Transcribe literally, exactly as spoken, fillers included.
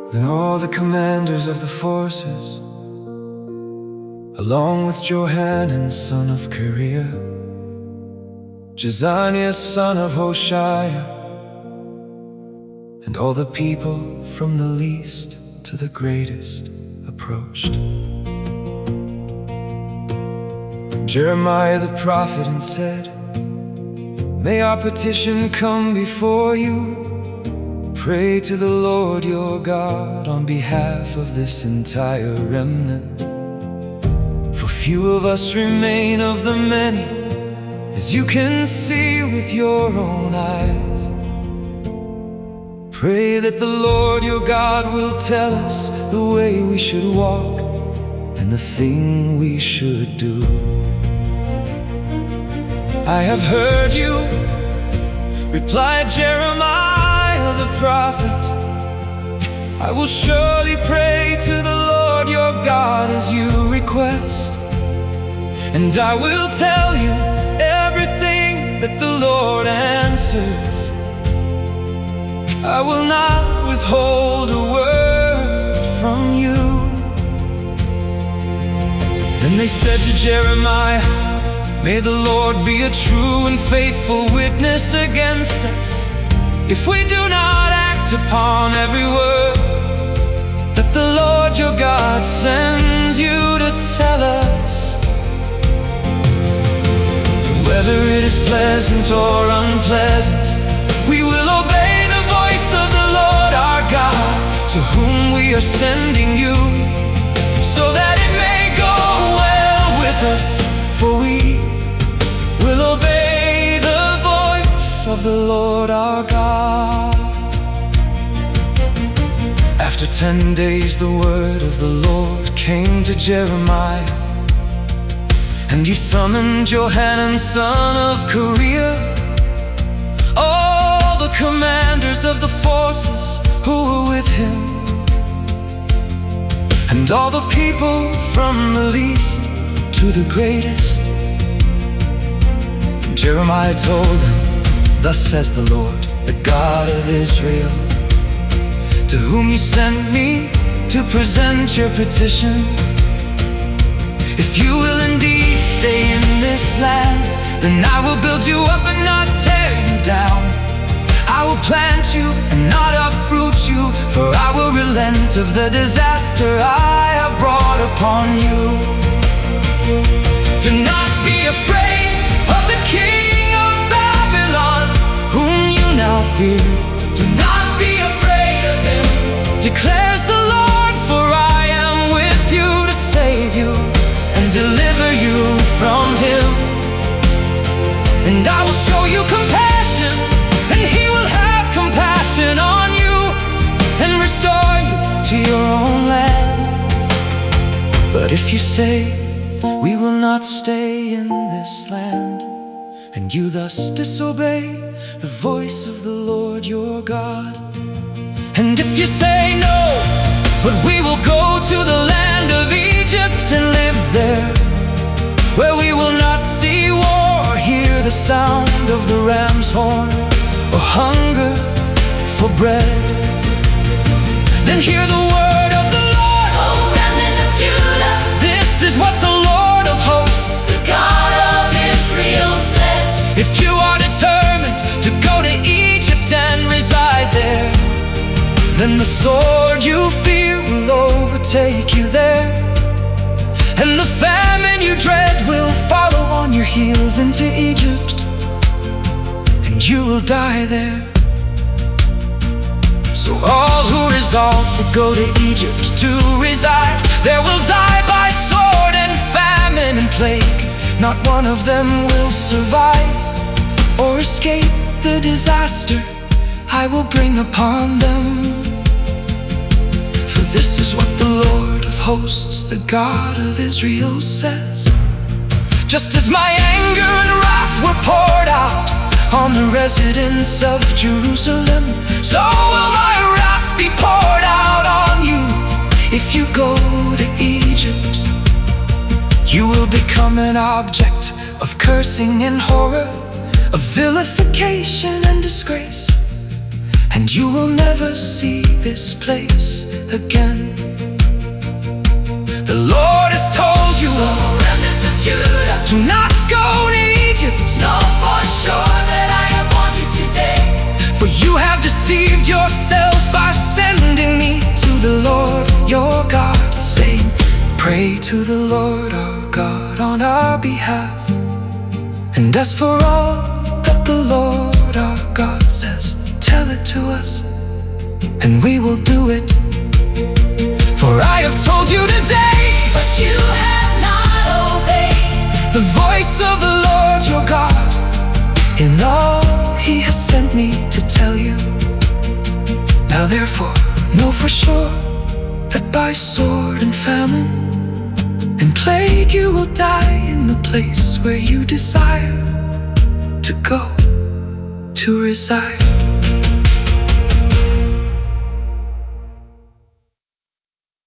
Then all the commanders of the forces, along with Johanan son of Kareah, Jezaniah son of Hoshea, and all the people from the least to the greatest approached Jeremiah the prophet and said, "May our petition come before you. Pray to the Lord your God on behalf of this entire remnant. For few of us remain of the many, as you can see with your own eyes. Pray that the Lord your God will tell us the way we should walk and the thing we should do." "I have heard you," replied Jeremiah the prophet. "I will surely pray to the Lord your God as you request, and I will tell you everything that the Lord answers. I will not withhold a word from you." Then they said to Jeremiah, "May the Lord be a true and faithful witness against us, if we do not act upon every word that the Lord your God sends you to tell us. Whether it is pleasant or unpleasant, we will obey the voice of the Lord our God, to whom we are sending you, so that it may go well with us, for we will obey the voice of the Lord our God." After ten days the word of the Lord came to Jeremiah, and he summoned Johanan son of Kareah, all the commanders of the forces who were with him, and all the people from the least to the greatest. Jeremiah told them, "Thus says the Lord, the God of Israel, to whom you sent me to present your petition. If you will indeed stay in this land, then I will build you up and not tear you down. I will plant you and not uproot you, for I will relent of the disaster I have brought upon you. Do not be afraid of the king of Babylon, whom you now fear. Do not be afraid of him, declares the Lord, for I am with you to save you and deliver you from him. And I will show you compassion, and he will have compassion on you, and restore you to your own land. But if you say, 'We will not stay in this land,' and you thus disobey the voice of the Lord your God, and if you say, 'No, but we will go to the land of Egypt and live there, where we will not see war or hear the sound of the ram's horn or hunger for bread,' then hear the word of the Lord, O remnant of Judah. This is what the Lord of hosts, the God of Israel, says. If you are determined to go to Egypt and reside there, then the sword you fear will overtake you there, and the famine you dread will follow on your heels into Egypt, and you will die there. So all who resolve to go to Egypt to reside there will die by sword and famine and plague. Not one of them will survive or escape the disaster I will bring upon them. For this is what the Lord of hosts, the God of Israel, says. Just as my anger and wrath were poured out on the residents of Jerusalem, so will my wrath be poured out on you if you go to Egypt. You will become an object of cursing and horror, of vilification and disgrace. and you will never see this place again. The Lord has told you, O remnant of Judah, do not go to Egypt. Know for sure that I have warned you today. For you have deceived yourselves by sending me to the Lord your God, saying, pray to the Lord our God on our behalf. And as for all that the Lord our God says, tell it to us, and we will do it. For I have told you today, but you have not obeyed the voice of the Lord your God in all he has sent me to tell you. Now therefore know for sure that by sword and famine and plague you will die in the place where you desire to go to reside.